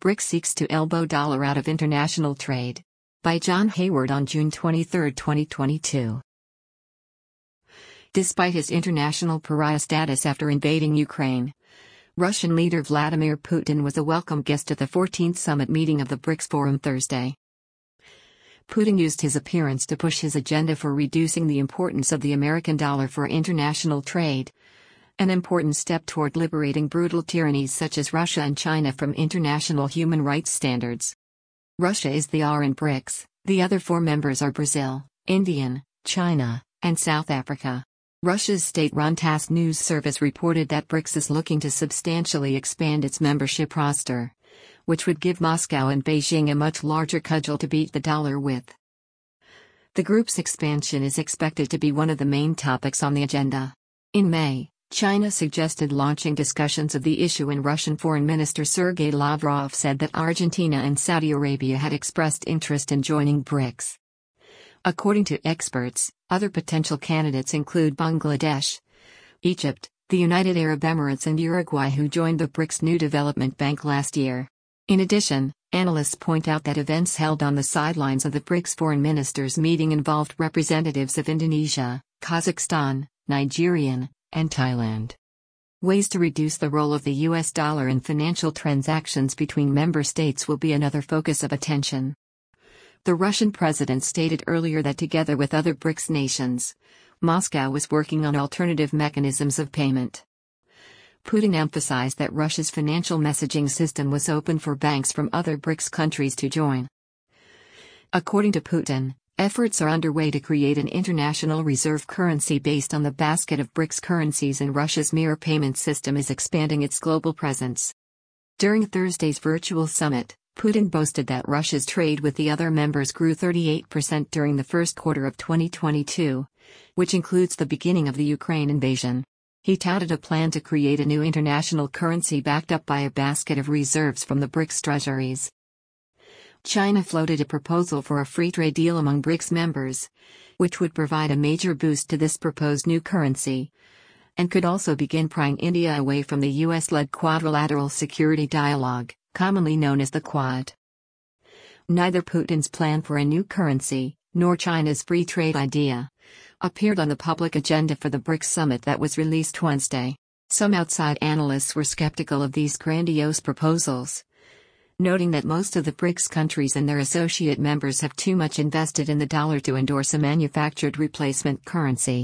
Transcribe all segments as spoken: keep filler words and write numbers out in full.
BRICS seeks to elbow dollar out of international trade. By John Hayward on June twenty-third, twenty twenty-two. Despite his international pariah status after invading Ukraine, Russian leader Vladimir Putin was a welcome guest at the fourteenth summit meeting of the BRICS Forum Thursday. Putin used his appearance to push his agenda for reducing the importance of the American dollar for international trade, an important step toward liberating brutal tyrannies such as Russia and China from international human rights standards. Russia is the R in BRICS, the other four members are Brazil, India, China, and South Africa. Russia's state-run TASS news service reported that BRICS is looking to substantially expand its membership roster, which would give Moscow and Beijing a much larger cudgel to beat the dollar with. The group's expansion is expected to be one of the main topics on the agenda. In May, China suggested launching discussions of the issue, and Russian Foreign Minister Sergei Lavrov said that Argentina and Saudi Arabia had expressed interest in joining BRICS. According to experts, other potential candidates include Bangladesh, Egypt, the United Arab Emirates, and Uruguay, who joined the BRICS New Development Bank last year. In addition, analysts point out that events held on the sidelines of the BRICS foreign ministers' meeting involved representatives of Indonesia, Kazakhstan, Nigeria, and Thailand. Ways to reduce the role of the U S dollar in financial transactions between member states will be another focus of attention. The Russian president stated earlier that together with other BRICS nations, Moscow was working on alternative mechanisms of payment. Putin emphasized that Russia's financial messaging system was open for banks from other BRICS countries to join. According to Putin, efforts are underway to create an international reserve currency based on the basket of BRICS currencies, and Russia's mirror payment system is expanding its global presence. During Thursday's virtual summit, Putin boasted that Russia's trade with the other members grew thirty-eight percent during the first quarter of twenty twenty-two, which includes the beginning of the Ukraine invasion. He touted a plan to create a new international currency backed up by a basket of reserves from the BRICS treasuries. China floated a proposal for a free trade deal among BRICS members, which would provide a major boost to this proposed new currency, and could also begin prying India away from the U S-led Quadrilateral Security Dialogue, commonly known as the Quad. Neither Putin's plan for a new currency, nor China's free trade idea, appeared on the public agenda for the BRICS summit that was released Wednesday. Some outside analysts were skeptical of these grandiose proposals, noting that most of the BRICS countries and their associate members have too much invested in the dollar to endorse a manufactured replacement currency.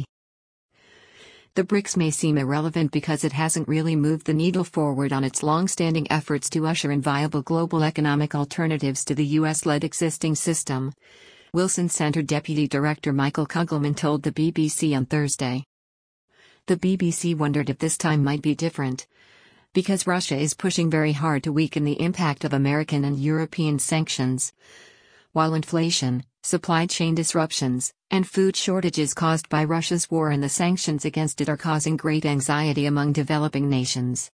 The BRICS may seem irrelevant because it hasn't really moved the needle forward on its long-standing efforts to usher in viable global economic alternatives to the U S-led existing system, Wilson Center Deputy Director Michael Kugelman told the B B C on Thursday. The B B C wondered if this time might be different, because Russia is pushing very hard to weaken the impact of American and European sanctions, while inflation, supply chain disruptions, and food shortages caused by Russia's war and the sanctions against it are causing great anxiety among developing nations.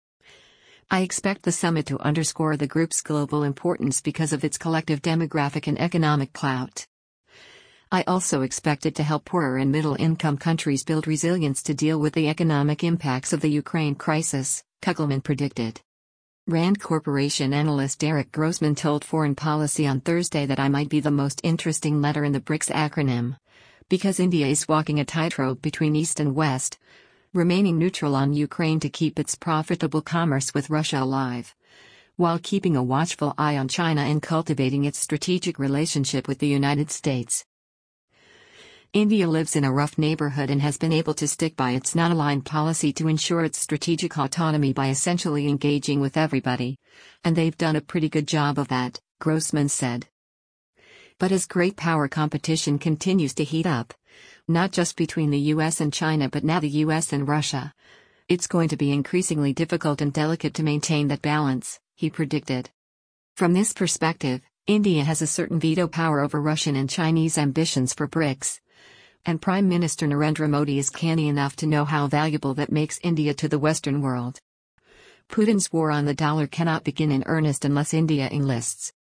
I expect the summit to underscore the group's global importance because of its collective demographic and economic clout. I also expect it to help poorer and middle-income countries build resilience to deal with the economic impacts of the Ukraine crisis, Kugelman predicted. Rand Corporation analyst Eric Grossman told Foreign Policy on Thursday that I might be the most interesting letter in the BRICS acronym, because India is walking a tightrope between East and West, remaining neutral on Ukraine to keep its profitable commerce with Russia alive, while keeping a watchful eye on China and cultivating its strategic relationship with the United States. India lives in a rough neighborhood and has been able to stick by its non-aligned policy to ensure its strategic autonomy by essentially engaging with everybody, and they've done a pretty good job of that, Grossman said. But as great power competition continues to heat up, not just between the U S and China but now the U S and Russia, it's going to be increasingly difficult and delicate to maintain that balance, he predicted. From this perspective, India has a certain veto power over Russian and Chinese ambitions for BRICS, and Prime Minister Narendra Modi is canny enough to know how valuable that makes India to the Western world. Putin's war on the dollar cannot begin in earnest unless India enlists.